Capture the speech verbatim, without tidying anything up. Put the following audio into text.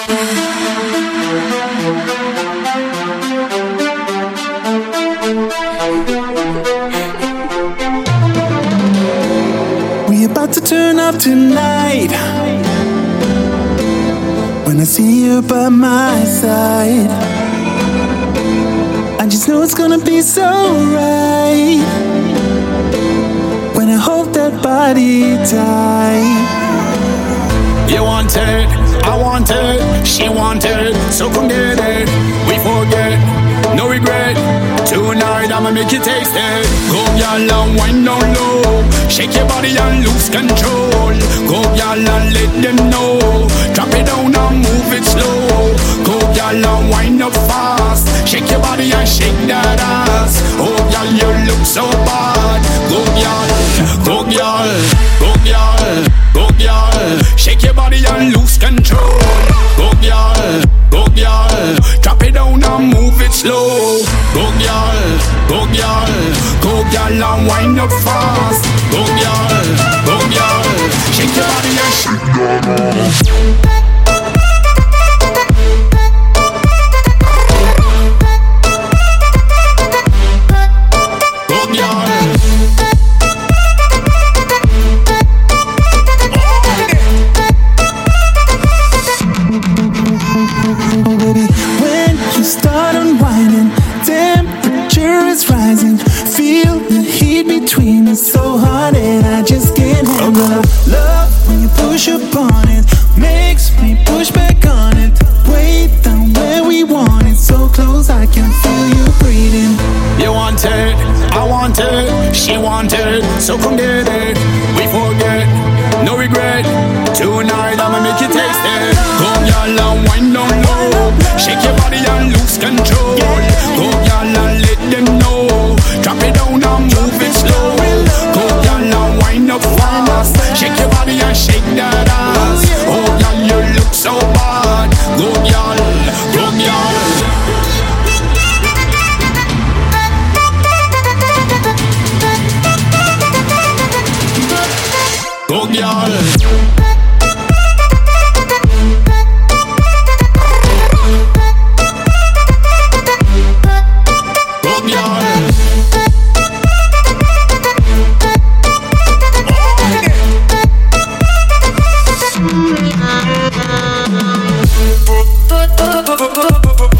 We about to turn up tonight. When I see you by my side, I just know it's gonna be so right. When I hold that body tight. You want it, I want it, she want it, so come get it. We forget, no regret. Tonight I'ma make you taste it. Go y'all and wind down low, shake your body and lose control. Go y'all and let them know, drop it down and move it slow. Go y'all and wind up fast, shake your body and shake that ass. Oh y'all, you look so bad. Go y'all, go y'all, go y'all, go y'all, shake your body and lose control. Go y'all, go y'all, drop it down and move it slow. Go y'all, go y'all, go y'all and wind up fast. Go y'all, go y'all, shake your body and shake that ass. So hard and I just can't handle love when you push upon it, makes me push back on it. Way down where we want it, so close I can feel you breathing. You want it, I want it, she want it, so come get it. We forget, no regret. Tonight I'ma make you taste it. Go y'all and wind down low, shake your body and lose control. Go y'all and let them know, drop it down and move it slow. Go y'all and wind up fast, shake your body and shake that ass. Oh y'all, you look so bad. Go y'all, go y'all. Go y'all. Go